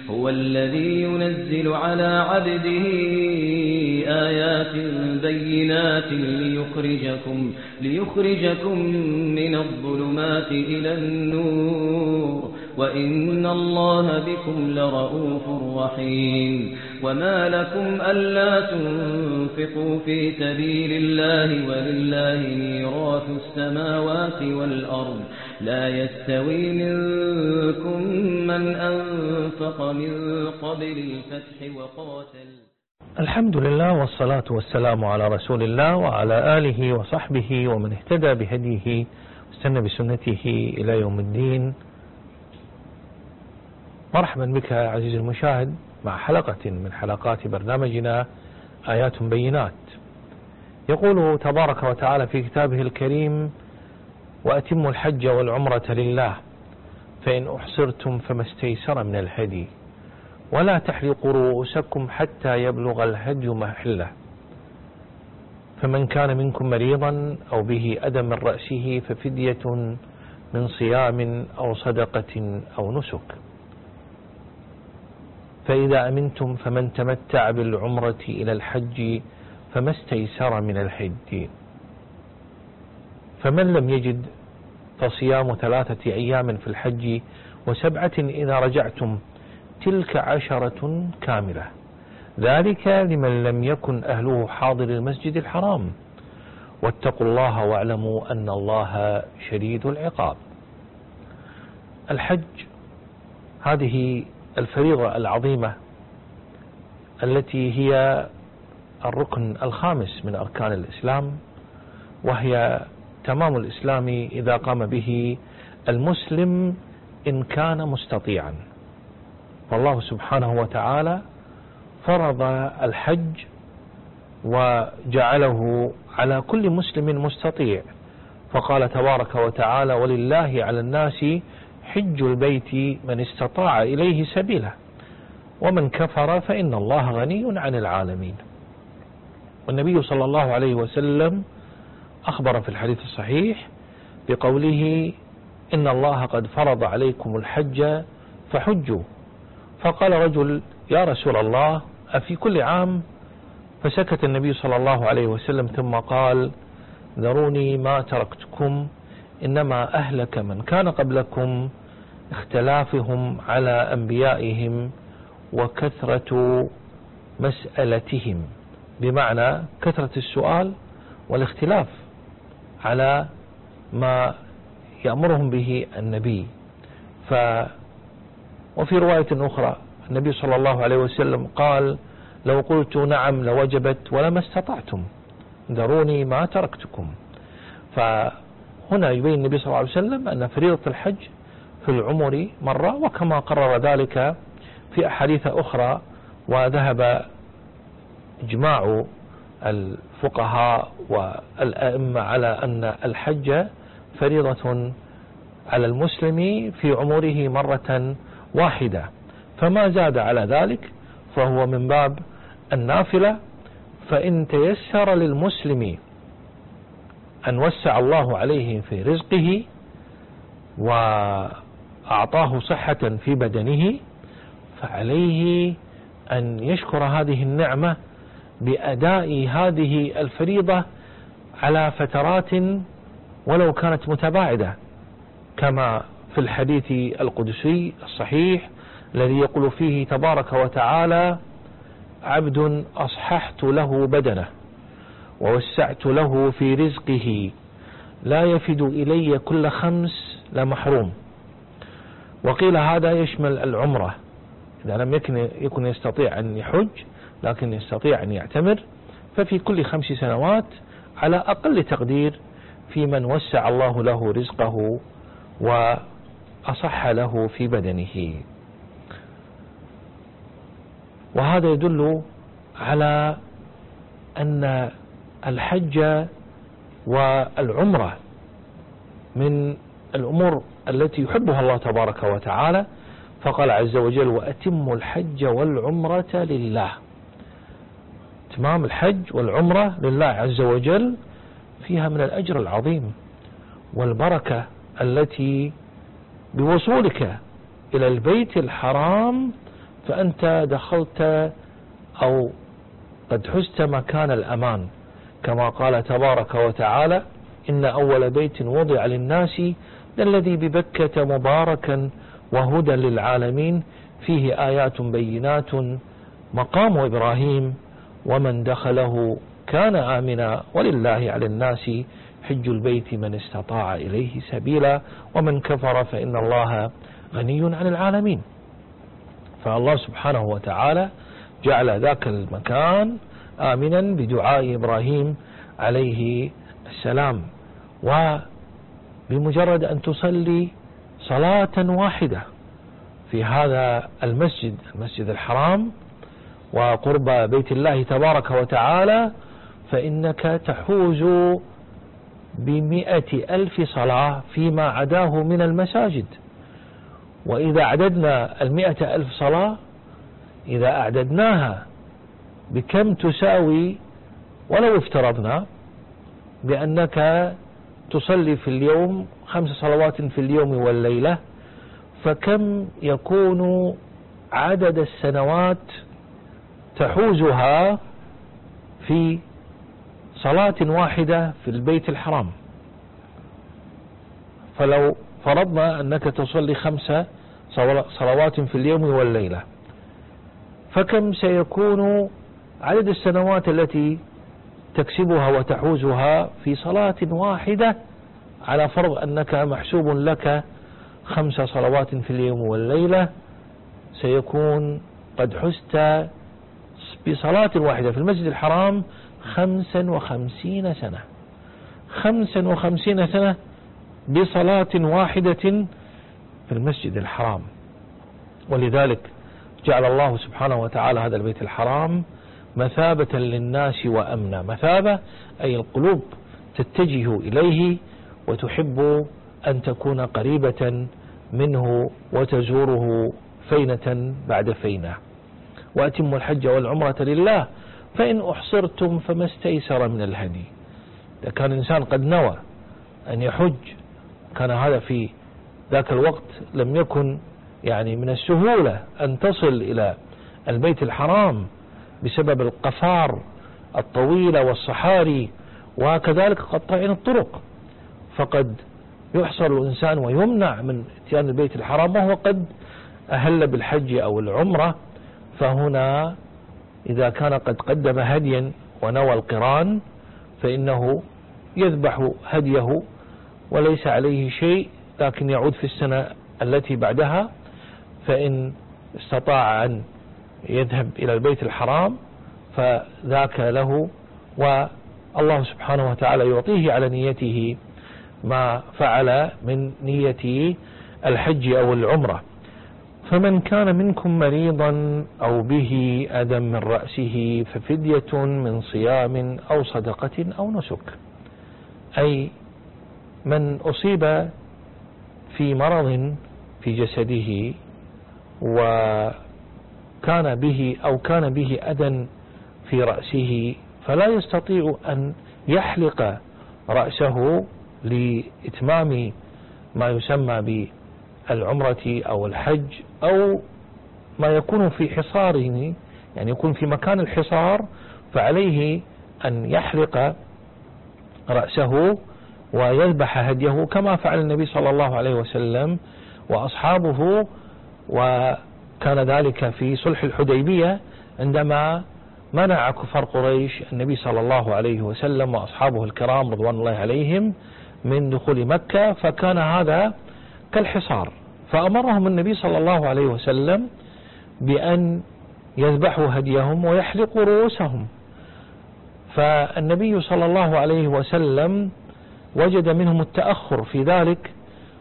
هو الذي ينزل على عبده آيات بينات ليخرجكم من الظلمات إلى النور وإن الله بكم لرؤوف رحيم وما لكم ألا تنفقوا في سبيل الله ولله ميراث السماوات والأرض لا يستوي منكم من أنفق من قبل الفتح وقاتل. الحمد لله والصلاة والسلام على رسول الله وعلى آله وصحبه ومن اهتدى بهديه واستنى بسنته إلى يوم الدين. مرحبا بك عزيزي المشاهد مع حلقة من حلقات برنامجنا آيات بينات. يقول تبارك وتعالى في كتابه الكريم: وأتموا الحج والعمرة لله فإن أحصرتم فما استيسر من الهدي ولا تحلقوا رؤوسكم حتى يبلغ الهدي محله فمن كان منكم مريضا أو به أذى من رأسه ففدية من صيام أو صدقة أو نسك فإذا أمنتم فمن تمتع بالعمرة إلى الحج فما استيسر من الهدي فمن لم يجد فصيام 3 أيام في الحج و7 إذا رجعتم تلك 10 كاملة ذلك لمن لم يكن أهله حاضر المسجد الحرام واتقوا الله واعلموا أن الله شديد العقاب. الحج هذه الفريضة العظيمة التي هي الركن الخامس من أركان الإسلام، وهي تمام الإسلام إذا قام به المسلم إن كان مستطيعا. فالله سبحانه وتعالى فرض الحج وجعله على كل مسلم مستطيع، فقال تبارك وتعالى: ولله على الناس حج البيت من استطاع إليه سبيلا ومن كفر فإن الله غني عن العالمين. والنبي صلى الله عليه وسلم أخبر في الحديث الصحيح بقوله: إن الله قد فرض عليكم الحج فحجوا. فقال رجل: يا رسول الله أفي كل عام؟ فسكت النبي صلى الله عليه وسلم ثم قال: ذروني ما تركتكم إنما أهلك من كان قبلكم اختلافهم على أنبيائهم وكثرة مسألتهم، بمعنى كثرة السؤال والاختلاف على ما يأمرهم به النبي. وفي رواية أخرى النبي صلى الله عليه وسلم قال: لو قلت نعم لوجبت ولما استطعتم، ذروني ما تركتكم. فهنا يبين النبي صلى الله عليه وسلم أن فريضة الحج في العمر مرة، وكما قرر ذلك في أحاديث أخرى، وذهب إجماع الفقهاء والأئمة على أن الحج فريضة على المسلم في عمره مرة واحدة، فما زاد على ذلك فهو من باب النافلة. فإن تيسر للمسلم أن وسع الله عليه في رزقه وأعطاه صحة في بدنه فعليه أن يشكر هذه النعمة بأداء هذه الفريضة على فترات ولو كانت متباعدة، كما في الحديث القدسي الصحيح الذي يقول فيه تبارك وتعالى: عبد أصححت له بدنه ووسعت له في رزقه لا يفد إلي كل 5 لمحروم. وقيل هذا يشمل العمرة إذا لم يكن يستطيع أن يحج لكن يستطيع أن يعتمر، ففي كل 5 سنوات على أقل تقدير في من وسع الله له رزقه وأصح له في بدنه. وهذا يدل على أن الحج والعمرة من الأمور التي يحبها الله تبارك وتعالى، فقال عز وجل: وأتموا الحج والعمرة لله. تمام الحج والعمرة لله عز وجل فيها من الأجر العظيم والبركة التي بوصولك إلى البيت الحرام فأنت دخلت أو قد حزت مكان الأمان، كما قال تبارك وتعالى: إن أول بيت وضع للناس الذي ببكة مباركا وهدى للعالمين فيه آيات بينات مقام إبراهيم ومن دخله كان آمنا ولله على الناس حج البيت من استطاع إليه سبيلا ومن كفر فإن الله غني عن العالمين. فالله سبحانه وتعالى جعل ذاك المكان آمنا بدعاء إبراهيم عليه السلام. وبمجرد أن تصلي صلاة واحدة في هذا المسجد الحرام وقرب بيت الله تبارك وتعالى، فإنك تحوز ب100,000 صلاة فيما عداه من المساجد. وإذا عددنا 100,000 صلاة، إذا أعددناها بكم تساوي، ولو افترضنا بأنك تصلي في اليوم 5 صلوات في اليوم والليلة، فكم يكون عدد السنوات تحوزها في صلاة واحدة في البيت الحرام؟ فلو فرضنا أنك تصلي 5 صلوات في اليوم والليلة، فكم سيكون عدد السنوات التي تكسبها وتحوزها في صلاة واحدة، على فرض أنك محسوب لك 5 صلوات في اليوم والليلة؟ سيكون قد حزت بصلاة واحدة في المسجد الحرام 55 سنة، 55 سنة بصلاة واحدة في المسجد الحرام. ولذلك جعل الله سبحانه وتعالى هذا البيت الحرام مثابة للناس وأمنا. مثابة أي القلوب تتجه إليه وتحب أن تكون قريبة منه وتزوره فينة بعد فينة. وأتموا الحج والعمرة لله فإن أحصرتم فما استيسر من الهدي. إذا كان الإنسان قد نوى أن يحج، كان هذا في ذاك الوقت لم يكن يعني من السهولة أن تصل إلى البيت الحرام بسبب القفار الطويلة والصحاري وكذلك قطاعين الطرق، فقد يحصر الإنسان ويمنع من اتيان البيت الحرام وهو قد أهل بالحج أو العمرة. فهنا إذا كان قد قدم هديا ونوى القران فإنه يذبح هديه وليس عليه شيء، لكن يعود في السنة التي بعدها. فإن استطاع أن يذهب إلى البيت الحرام فذاك له، والله سبحانه وتعالى يعطيه على نيته ما فعل من نية الحج أو العمرة. فمن كان منكم مريضا أو به أذى من رأسه ففدية من صيام أو صدقة أو نسك. أي من أصيب في مرض في جسده وكان به أو كان به أذى في رأسه فلا يستطيع أن يحلق رأسه لإتمام ما يسمى بالعمرة أو الحج، أو ما يكون في حصاره، يعني يكون في مكان الحصار، فعليه أن يحلق رأسه ويذبح هديه كما فعل النبي صلى الله عليه وسلم وأصحابه. وكان ذلك في صلح الحديبية عندما منع كفار قريش النبي صلى الله عليه وسلم وأصحابه الكرام رضوان الله عليهم من دخول مكة، فكان هذا كالحصار، فأمرهم النبي صلى الله عليه وسلم بأن يذبحوا هديهم ويحلقوا رؤوسهم. فالنبي صلى الله عليه وسلم وجد منهم التأخر في ذلك،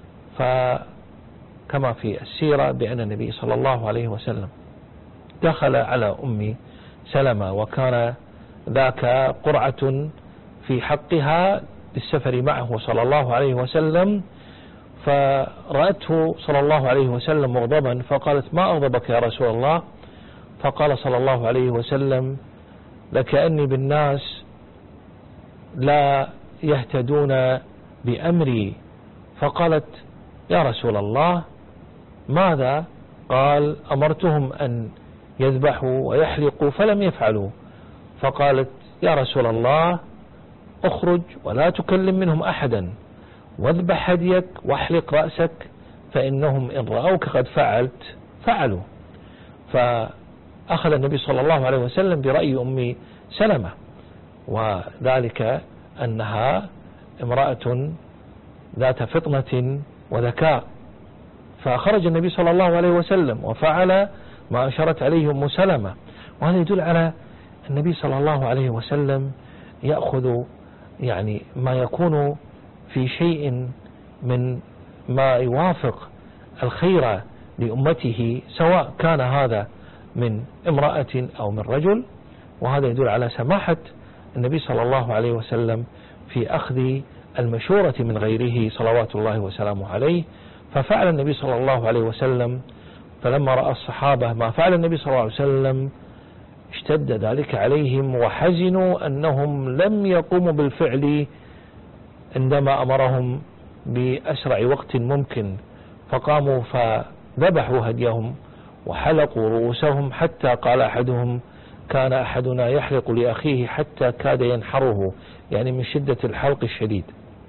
فكما في السيرة بأن النبي صلى الله عليه وسلم دخل على أم سلمة وكان ذاك قرعة في حقها بالسفر معه صلى الله عليه وسلم، فرأته صلى الله عليه وسلم مغضبا فقالت: ما أغضبك يا رسول الله؟ فقال صلى الله عليه وسلم: لكأني بالناس لا يهتدون بأمري. فقالت: يا رسول الله ماذا؟ قال أمرتهم أن يذبحوا ويحلقوا فلم يفعلوا، فقالت يا رسول الله اخرج ولا تكلم منهم أحدا واذبح هديك واحلق رأسك فإنهم إن رأوك قد فعلت فعلوا. فأخذ النبي صلى الله عليه وسلم برأي أم سلمة، وذلك أنها امرأة ذات فطنة وذكاء، فخرج النبي صلى الله عليه وسلم وفعل ما أشرت عليه أم سلمة. وهذا يدل على النبي صلى الله عليه وسلم يأخذ يعني ما يكون في شيء من ما يوافق الخير لأمته، سواء كان هذا من امرأة أو من رجل. وهذا يدل على سماحة النبي صلى الله عليه وسلم في أخذ المشورة من غيره صلوات الله وسلامه عليه. ففعل النبي صلى الله عليه وسلم، فلما رأى الصحابة ما فعل النبي صلى الله عليه وسلم اشتد ذلك عليهم وحزنوا أنهم لم يقوموا بالفعل عندما أمرهم بأسرع وقت ممكن، فقاموا فذبحوا هديهم وحلقوا رؤوسهم، حتى قال أحدهم كان أحدنا يحلق لأخيه حتى كاد ينحره، يعني من شدة الحلق الشديد.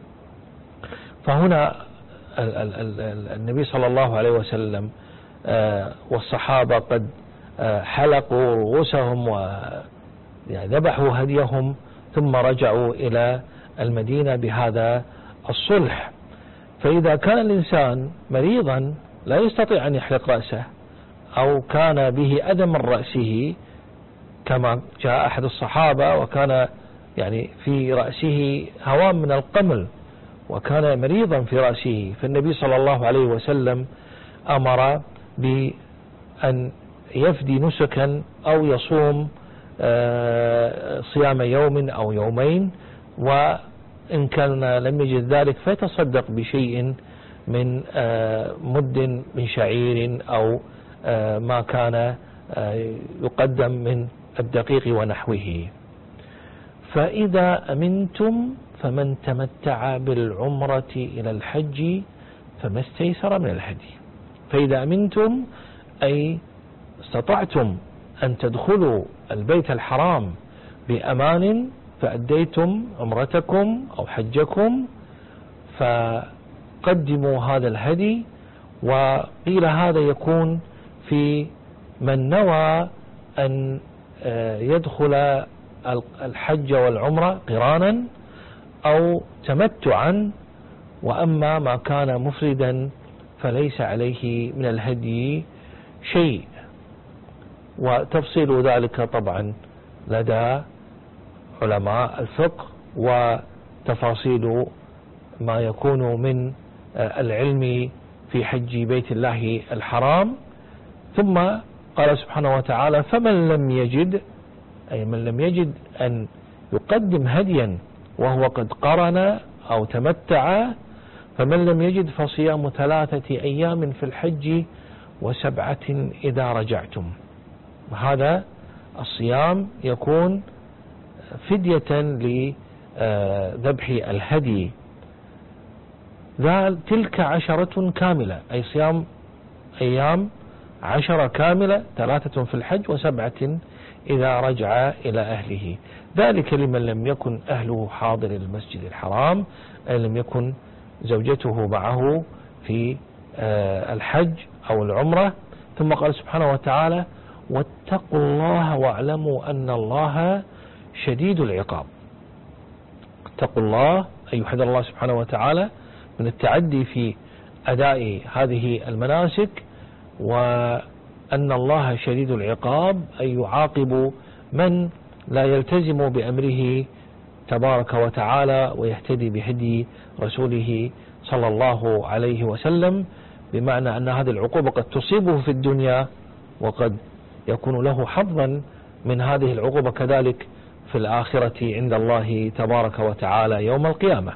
فهنا النبي صلى الله عليه وسلم والصحابة قد حلقوا رؤوسهم وذبحوا هديهم، ثم رجعوا إلى المدينة بهذا الصلح. فإذا كان الإنسان مريضا لا يستطيع أن يحلق رأسه، أو كان به أذى من رأسه كما جاء أحد الصحابة وكان يعني في رأسه هوام من القمل وكان مريضا في رأسه، فالنبي صلى الله عليه وسلم أمر بأن يفدي نسكا أو يصوم صيام يوم أو يومين، وإن كان لم يجد ذلك فيتصدق بشيء من مد من شعير أو ما كان يقدم من الدقيق ونحوه. فإذا أمنتم فمن تمتع بالعمرة إلى الحج فما استيسر من الهدي. فإذا أمنتم أي استطعتم أن تدخلوا البيت الحرام بأمان، فأديتم عمرتكم أو حجكم، فقدموا هذا الهدي. وقيل هذا يكون في من نوى أن يدخل الحج والعمرة قرانا أو تمتعا، وأما ما كان مفردا فليس عليه من الهدي شيء. وتفصيل ذلك طبعا لدى علماء الفقه وتفاصيل ما يكون من العلم في حج بيت الله الحرام. ثم قال سبحانه وتعالى فمن لم يجد، أي من لم يجد أن يقدم هديا وهو قد قرن أو تمتع، فمن لم يجد فصيام 3 أيام في الحج و7 إذا رجعتم. هذا الصيام يكون فدية لذبح الهدي. تلك 10 كاملة، أي صيام أيام 10 كاملة، 3 في الحج و7 إذا رجع إلى أهله. ذلك لمن لم يكن أهله حاضر المسجد الحرام، أي لم يكن زوجته معه في الحج أو العمرة. ثم قال سبحانه وتعالى واتقوا الله واعلموا أن الله شديد العقاب. اتقوا الله أي يحذر الله سبحانه وتعالى من التعدي في أداء هذه المناسك، وأن الله شديد العقاب أي يعاقب من لا يلتزم بأمره تبارك وتعالى ويهتدي بهدي رسوله صلى الله عليه وسلم، بمعنى أن هذه العقوبة قد تصيبه في الدنيا وقد يكون له حظا من هذه العقوبة كذلك في الآخرة عند الله تبارك وتعالى يوم القيامة.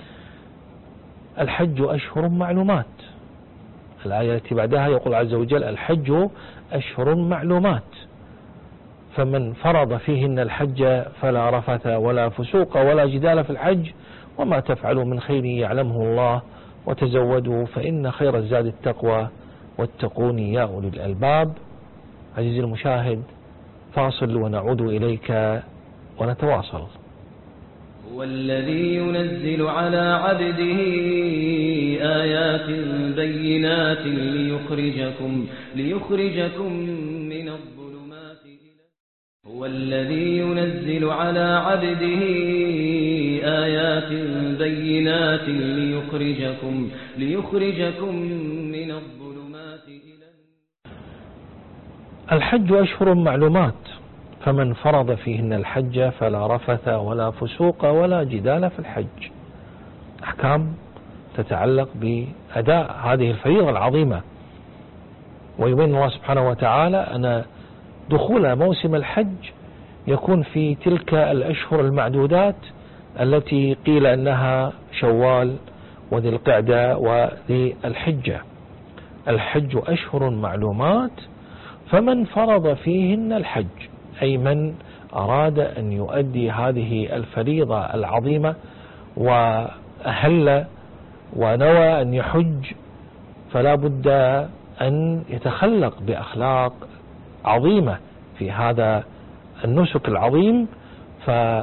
الحج أشهر معلومات. الآية التي بعدها يقول عز وجل الحج أشهر معلومات، فمن فرض فيهن الحج فلا رفث ولا فسوق ولا جدال في الحج وما تفعلوا من خير يعلمه الله وتزودوا فإن خير الزاد التقوى واتقون يا أولي الألباب. عزيزي المشاهد، فاصل ونعود إليك ونتواصل. هو الذي ينزل على عبده آيات بينات ليخرجكم من الظلمات إلى هو الذي ينزل على عبده آيات بينات ليخرجكم من الظلمات إلى الحج أشهر معلومات، فمن فرض فيهن الحج فلا رفث ولا فسوق ولا جدال في الحج. أحكام تتعلق بأداء هذه الفريضة العظيمة. ويبين الله سبحانه وتعالى أن دخول موسم الحج يكون في تلك الأشهر المعدودات التي قيل أنها شوال وذي القعدة وذي الحجة. الحج أشهر معلومات، فمن فرض فيهن الحج، أي من أراد أن يؤدي هذه الفريضة العظيمة وأهل ونوى أن يحج، فلا بد أن يتخلق بأخلاق عظيمة في هذا النسك العظيم، فلا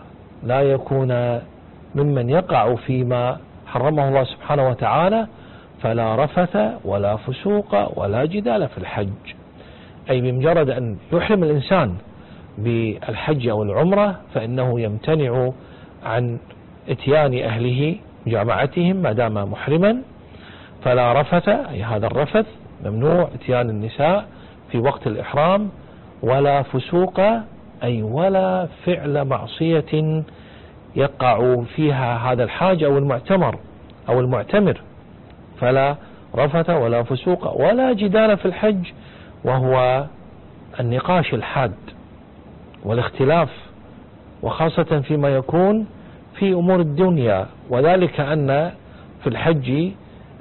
يكون ممن يقع فيما حرمه الله سبحانه وتعالى. فلا رفث ولا فسوق ولا جدال في الحج، أي بمجرد أن يحرم الإنسان بالحج أو العمرة فإنه يمتنع عن اتيان أهله جامعتهم ما دام محرما. فلا رفث، أي هذا الرفث ممنوع اتيان النساء في وقت الإحرام. ولا فسوق، أي ولا فعل معصية يقع فيها هذا الحاج أو المعتمر. فلا رفث ولا فسوق ولا جدال في الحج، وهو النقاش الحاد والاختلاف، وخاصة فيما يكون في أمور الدنيا، وذلك أن في الحج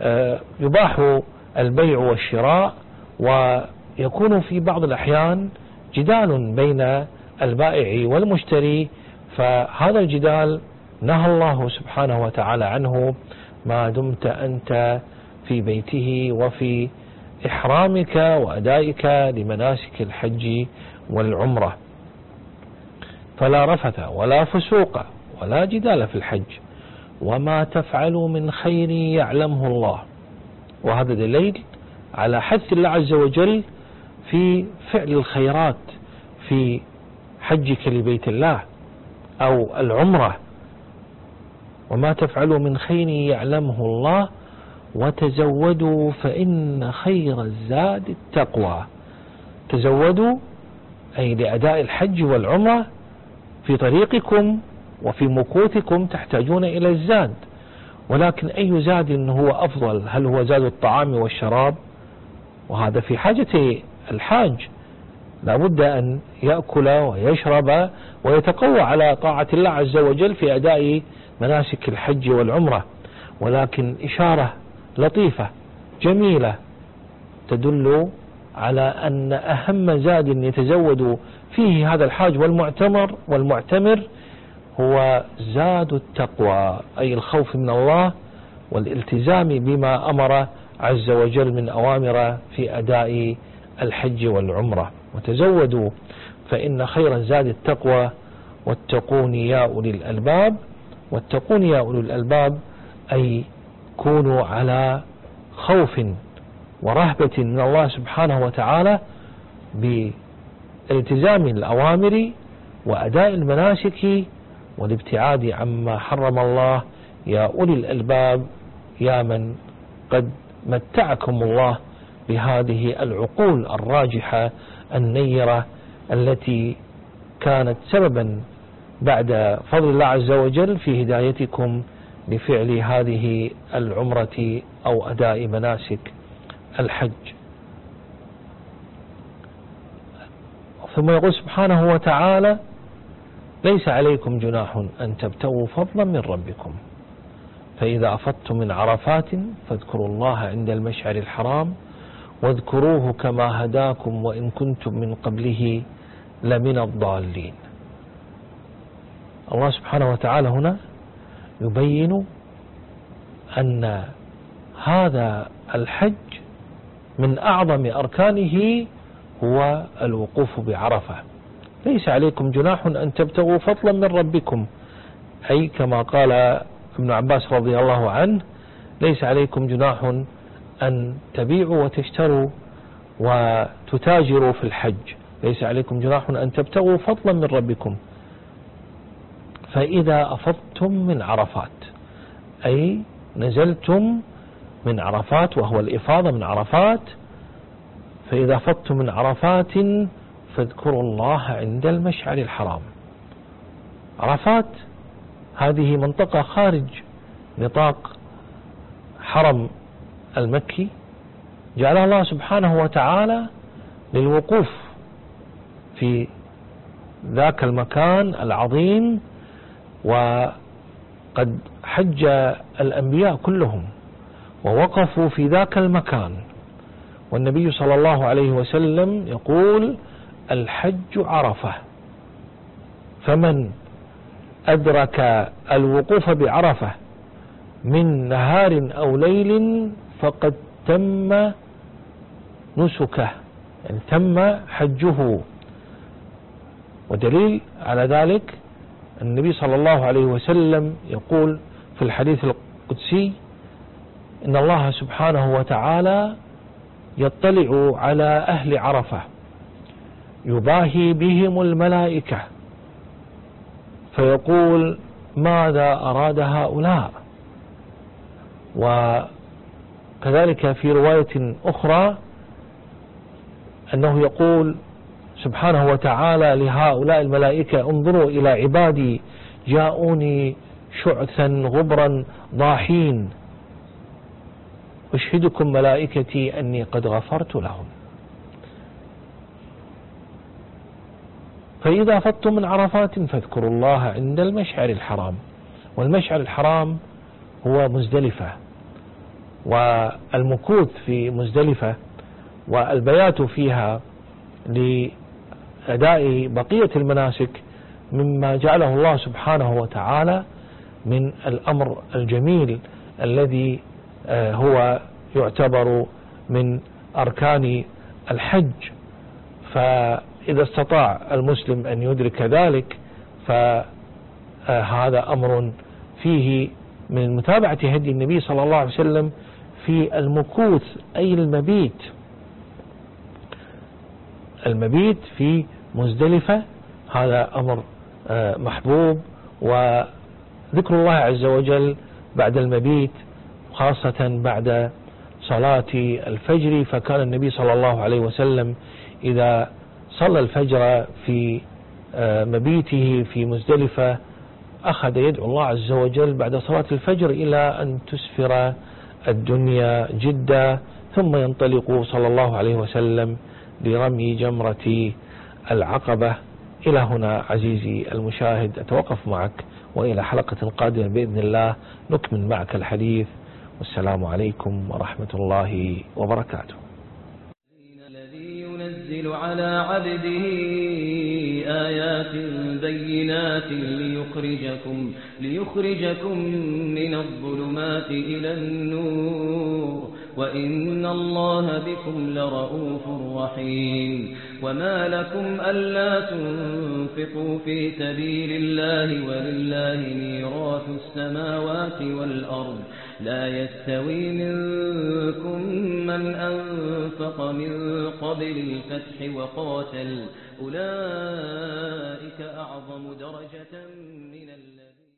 يباح البيع والشراء، ويكون في بعض الأحيان جدال بين البائع والمشتري، فهذا الجدال نهى الله سبحانه وتعالى عنه ما دمت أنت في بيته وفي إحرامك وأدائك لمناسك الحج والعمرة. فلا رفث ولا فسوق ولا جدال في الحج، وما تفعلوا من خير يعلمه الله. وهذا دليل على حث الله عز وجل في فعل الخيرات في حجك لبيت الله أو العمرة. وما تفعلوا من خير يعلمه الله وتزودوا فإن خير الزاد التقوى. تزودوا أي لأداء الحج والعمرة في طريقكم وفي مكوثكم تحتاجون إلى الزاد، ولكن أي زاد هو أفضل؟ هل هو زاد الطعام والشراب؟ وهذا في حاجة الحاج، لا بد أن يأكل ويشرب ويتقوى على طاعة الله عز وجل في أداء مناسك الحج والعمرة. ولكن إشارة لطيفة جميلة تدل على أن أهم زاد يتزود فيه هذا الحاج والمعتمر هو زاد التقوى، أي الخوف من الله والالتزام بما أمر عز وجل من أوامر في أداء الحج والعمرة. وتزودوا فإن خير الزاد التقوى واتقون يا أولي الألباب. واتقون يا أولي الألباب أي كونوا على خوف ورهبة من الله سبحانه وتعالى بالتزام الأوامر وأداء المناسك والابتعاد عما حرم الله. يا أولي الألباب، يا من قد متعكم الله بهذه العقول الراجحة النيرة التي كانت سببا بعد فضل الله عز وجل في هدايتكم لفعل هذه العمرة أو أداء مناسك الحج. ثم يقول سبحانه وتعالى: ليس عليكم جناح أن تبتغوا فضلا من ربكم، فإذا أفضتم من عرفات فاذكروا الله عند المشعر الحرام واذكروه كما هداكم وإن كنتم من قبله لمن الضالين. الله سبحانه وتعالى هنا يبين أن هذا الحج من أعظم أركانه هو الوقوف بعرفة. ليس عليكم جناح أن تبتغوا فضلا من ربكم، أي كما قال ابن عباس رضي الله عنه: ليس عليكم جناح أن تبيعوا وتشتروا وتتاجروا في الحج، ليس عليكم جناح أن تبتغوا فضلا من ربكم. فإذا أفضتم من عرفات، أي نزلتم من عرفات وهو الإفاضة من عرفات، فإذا أفضتم من عرفات فاذكروا الله عند المشعر الحرام. عرفات هذه منطقة خارج نطاق حرم المكي، جعلها الله سبحانه وتعالى للوقوف في ذاك المكان العظيم، وقد حج الأنبياء كلهم ووقفوا في ذاك المكان، والنبي صلى الله عليه وسلم يقول: الحج عرفة، فمن أدرك الوقوف بعرفة من نهار أو ليل فقد تم نسكه، يعني تم حجه. ودليل على ذلك النبي صلى الله عليه وسلم يقول في الحديث القدسي: إن الله سبحانه وتعالى يطلع على أهل عرفة يباهي بهم الملائكة فيقول: ماذا أراد هؤلاء؟ وكذلك في رواية أخرى أنه يقول سبحانه وتعالى لهؤلاء الملائكة: انظروا إلى عبادي جاءوني شعثا غبرا ضاحين، أشهدكم ملائكتي أني قد غفرت لهم. فإذا أفضتم من عرفات فاذكروا الله عند المشعر الحرام، والمشعر الحرام هو مزدلفة، والمكوث في مزدلفة والبيات فيها لأداء بقية المناسك مما جعله الله سبحانه وتعالى من الأمر الجميل الذي هو يعتبر من أركان الحج. فإذا استطاع المسلم أن يدرك ذلك فهذا أمر فيه من متابعة هدي النبي صلى الله عليه وسلم في المكوث، أي المبيت في مزدلفة. هذا أمر محبوب، وذكر الله عز وجل بعد المبيت خاصة بعد صلاة الفجر، فكان النبي صلى الله عليه وسلم إذا صلى الفجر في مبيته في مزدلفة أخذ يدعو الله عز وجل بعد صلاة الفجر إلى أن تسفر الدنيا جدا، ثم ينطلق صلى الله عليه وسلم لرمي جمرة العقبة. إلى هنا عزيزي المشاهد أتوقف معك، وإلى حلقة قادمة بإذن الله نكمل معك الحديث، والسلام عليكم ورحمة الله وبركاته. الذي ينزل على عبده آيات بينات ليخرجكم من الظلمات إلى النور، وإن الله بكم لرؤوف رحيم. وما لكم ألا تنفقوا في سبيل الله ولله ميراث السماوات والأرض، لا يستوي منكم من أنفق من قبل الفتح وقاتل، أولئك أعظم درجة من الذين